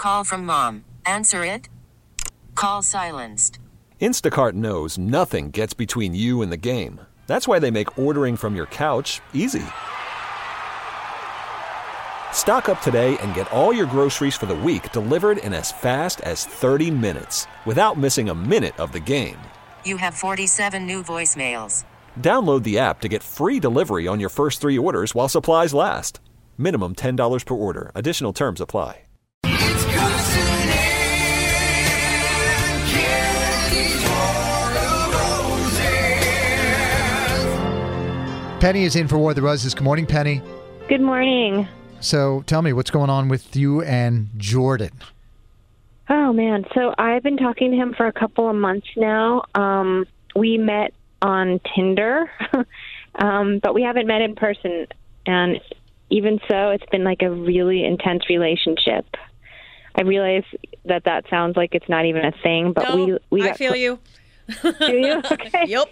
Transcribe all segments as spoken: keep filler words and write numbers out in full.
Call from mom. Answer it. Call silenced. Instacart knows nothing gets between you and the game. That's why they make ordering from your couch easy. Stock up today and get all your groceries for the week delivered in as fast as thirty minutes without missing a minute of the game. You have forty-seven new voicemails. Download the app to get free delivery on your first three orders while supplies last. Minimum ten dollars per order. Additional terms apply. It's Carson and Kennedy's War of Roses. Penny is in for War of the Roses. Good morning, Penny. Good morning. So tell me, what's going on with you and Jordan? Oh, man. So I've been talking to him for a couple of months now. Um, we met on Tinder, um, but we haven't met in person. And even so, it's been like a really intense relationship. I realize that that sounds like it's not even a thing, but no, we we got I feel cl- you. Do you? Okay. Yep.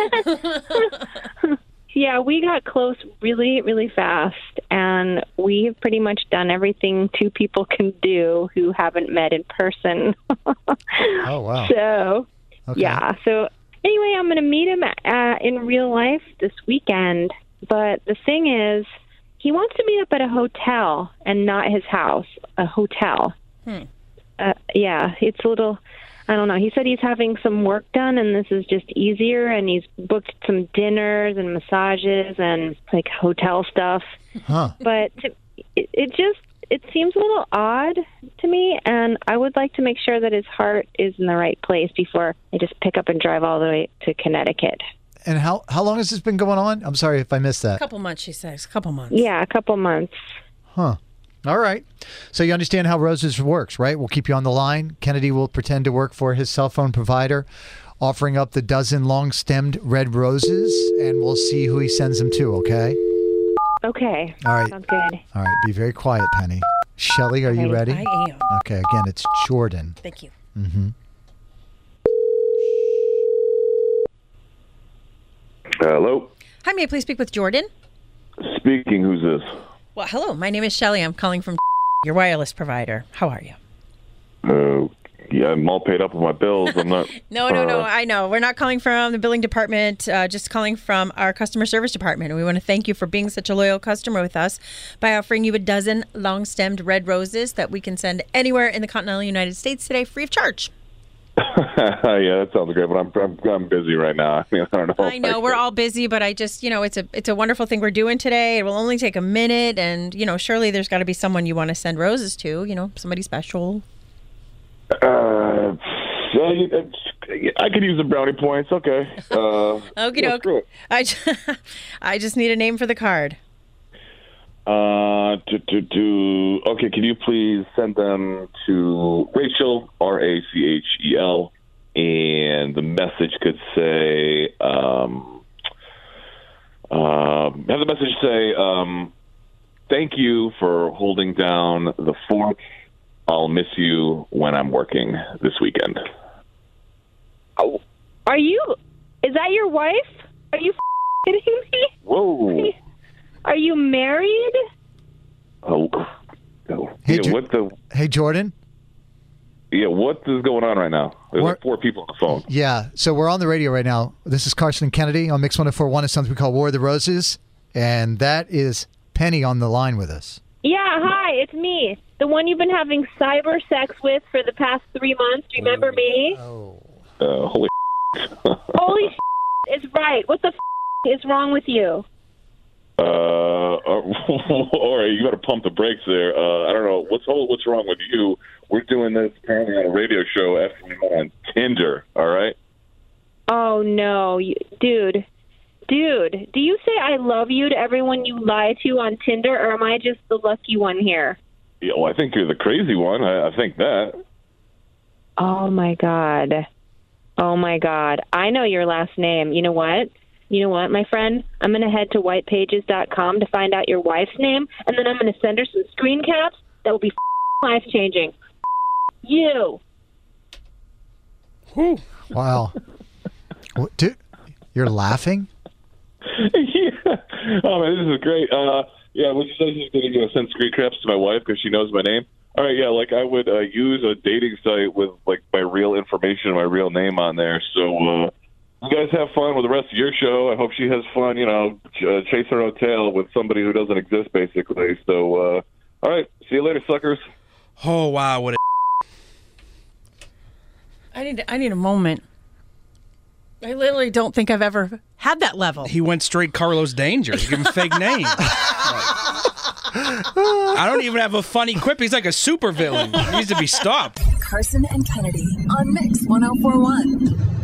Yeah, we got close really, really fast, and we've pretty much done everything two people can do who haven't met in person. Oh, wow. So, Okay. yeah. So, anyway, I'm going to meet him uh, in real life this weekend, but the thing is, he wants to meet up at a hotel and not his house, a hotel. Hmm. Uh, yeah, it's a little... I don't know. He said he's having some work done, and this is just easier, and he's booked some dinners and massages and, like, hotel stuff. Huh. But to, it, it just, it seems a little odd to me, and I would like to make sure that his heart is in the right place before I just pick up and drive all the way to Connecticut. And how, how long has this been going on? I'm sorry if I missed A that. couple months, she says. A couple months. Yeah, a couple months. Huh. All right. So you understand how Roses works, right? We'll keep you on the line. Kennedy will pretend to work for his cell phone provider, offering up the dozen long-stemmed red roses, and we'll see who he sends them to, okay? Okay. All right. Sounds good. All right. Be very quiet, Penny. Shelly, are you Okay, ready? I am. Okay. Again, it's Jordan. Thank you. Mm-hmm. Hello. Hi, may I please speak with Jordan? Speaking. Who's this? Well, hello. My name is Shelly. I'm calling from your wireless provider. How are you? Uh, yeah, I'm all paid up with my bills. I'm not. No, no, no. uh, I know. We're not calling from the billing department, uh, just calling from our customer service department. And we want to thank you for being such a loyal customer with us by offering you a dozen long-stemmed red roses that we can send anywhere in the continental United States today free of charge. yeah, that sounds great, but I'm I'm, I'm busy right now. I mean, I don't know. I know we're all busy, but I just, you know, it's a it's a wonderful thing we're doing today. It will only take a minute, and you know, surely there's got to be someone you want to send roses to. You know, somebody special. Uh, yeah, you- I could use the brownie points. Okay. Uh, Okie yeah, doke. screw it. I just, I just need a name for the card. Uh, to, to, to, okay, can you please send them to Rachel, R A C H E L, and the message could say, um, uh, have the message say, um, thank you for holding down the fort. I'll miss you when I'm working this weekend. Oh, are you, is that your wife? Are you kidding me? Whoa. Are you married? Oh, oh. Hey, yeah, Ju- what the, Hey, Jordan. yeah, what is going on right now? There's What- like four people on the phone. Yeah. So we're on the radio right now. This is Carson and Kennedy on Mix one oh four point one. It's something we call War of the Roses. And that is Penny on the line with us. Yeah, hi, it's me. The one you've been having cyber sex with for the past three months. Remember me? Oh. Uh, holy Holy is right. What the is wrong with you? Uh, all right, you got to pump the brakes there. Uh, I don't know what's what's wrong with you. We're doing this apparently on a radio show after we met on Tinder. All right. Oh, no. You, dude. Dude, do you say I love you to everyone you lie to on Tinder, or am I just the lucky one here? Yeah, well, I think you're the crazy one. I, I think that. Oh, my God. Oh, my God. I know your last name. You know what? You know what, my friend? I'm going to head to white pages dot com to find out your wife's name, and then I'm going to send her some screen caps that will be life-changing. You. Wow. What, dude, you're laughing? yeah. Oh man, this is great. Uh, yeah, when she says she's going to send screen caps to my wife because she knows my name, All right, yeah, like I would uh, use a dating site with like my real information, my real name on there. So uh, you guys have fun with the rest of your show. I hope she has fun, you know, ch- uh, chase her own tail with somebody who doesn't exist, basically. So, uh, all right, see you later, suckers. Oh wow, what a I need I need a moment. I literally don't think I've ever had that level. He went straight Carlos Danger. Give him a fake name. I don't even have a funny quip. He's like a super villain. He needs to be stopped. Carson and Kennedy on Mix one oh four point one.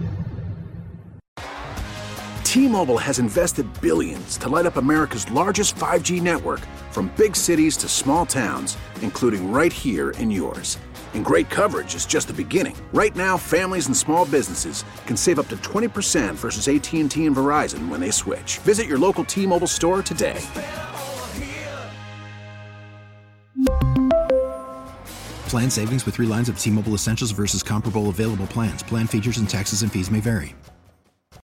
T-Mobile has invested billions to light up America's largest five G network, from big cities to small towns, including right here in yours. And great coverage is just the beginning. Right now, families and small businesses can save up to twenty percent versus A T and T and Verizon when they switch. Visit your local T-Mobile store today. Plan savings with three lines of T-Mobile Essentials versus comparable available plans. Plan features and taxes and fees may vary.